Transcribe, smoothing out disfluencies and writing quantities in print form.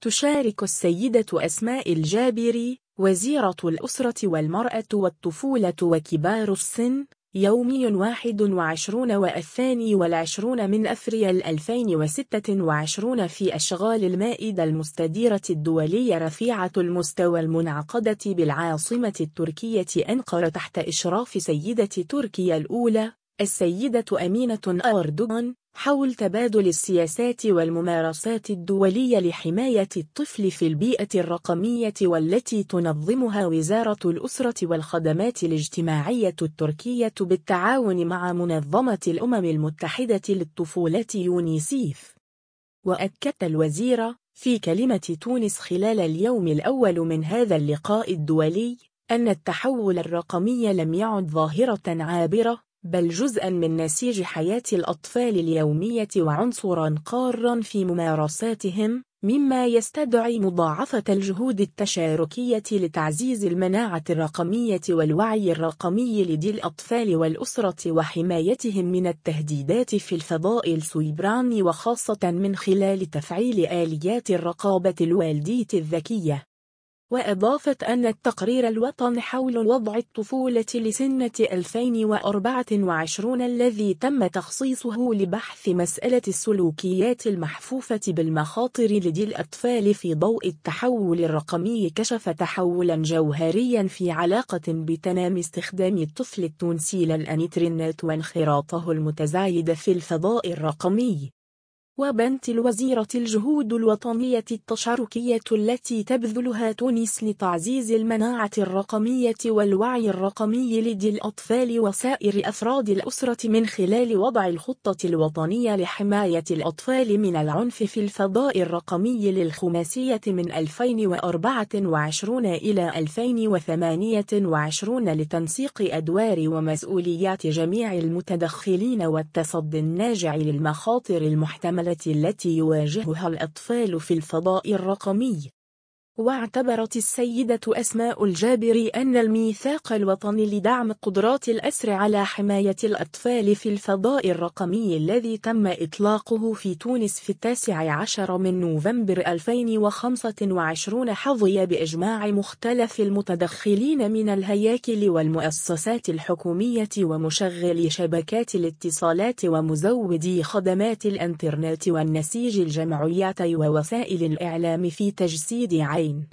تشارك السيدة أسماء الجابري وزيرة الأسرة والمرأة والطفولة وكبار السن يومي 21 من أفريل 2026 في أشغال المائدة المستديرة الدولية رفيعة المستوى المنعقدة بالعاصمة التركية أنقرة تحت إشراف سيدة تركيا الأولى السيدة أمينة أردوغان حول تبادل السياسات والممارسات الدولية لحماية الطفل في البيئة الرقمية والتي تنظمها وزارة الأسرة والخدمات الاجتماعية التركية بالتعاون مع منظمة الأمم المتحدة للطفولة يونيسيف. وأكدت الوزيرة في كلمة تونس خلال اليوم الأول من هذا اللقاء الدولي أن التحول الرقمي لم يعد ظاهرة عابرة بل جزءاً من نسيج حياة الأطفال اليومية وعنصراً قاراً في ممارساتهم، مما يستدعي مضاعفة الجهود التشاركية لتعزيز المناعة الرقمية والوعي الرقمي لدى الأطفال والأسرة وحمايتهم من التهديدات في الفضاء السيبراني وخاصة من خلال تفعيل آليات الرقابة الوالدية الذكية. وأضافت أن التقرير الوطني حول وضع الطفولة لسنة 2024 الذي تم تخصيصه لبحث مسألة السلوكيات المحفوفة بالمخاطر لدى الأطفال في ضوء التحول الرقمي كشف تحولاً جوهرياً في علاقة بتنامي استخدام الطفل التونسي للإنترنت وانخراطه المتزايد في الفضاء الرقمي. وبنت الوزيرة الجهود الوطنية التشاركية التي تبذلها تونس لتعزيز المناعة الرقمية والوعي الرقمي لدى الأطفال وسائر أفراد الأسرة من خلال وضع الخطة الوطنية لحماية الأطفال من العنف في الفضاء الرقمي للخماسية من 2024 إلى 2028 لتنسيق أدوار ومسؤوليات جميع المتدخلين والتصدي الناجع للمخاطر المحتملة التي يواجهها الأطفال في الفضاء الرقمي. واعتبرت السيدة أسماء الجابري أن الميثاق الوطني لدعم قدرات الأسر على حماية الأطفال في الفضاء الرقمي الذي تم إطلاقه في تونس في 19 من نوفمبر 2025 حظي بإجماع مختلف المتدخلين من الهياكل والمؤسسات الحكومية ومشغلي شبكات الاتصالات ومزودي خدمات الإنترنت والنسيج الجمعيات ووسائل الإعلام في تجسيد عين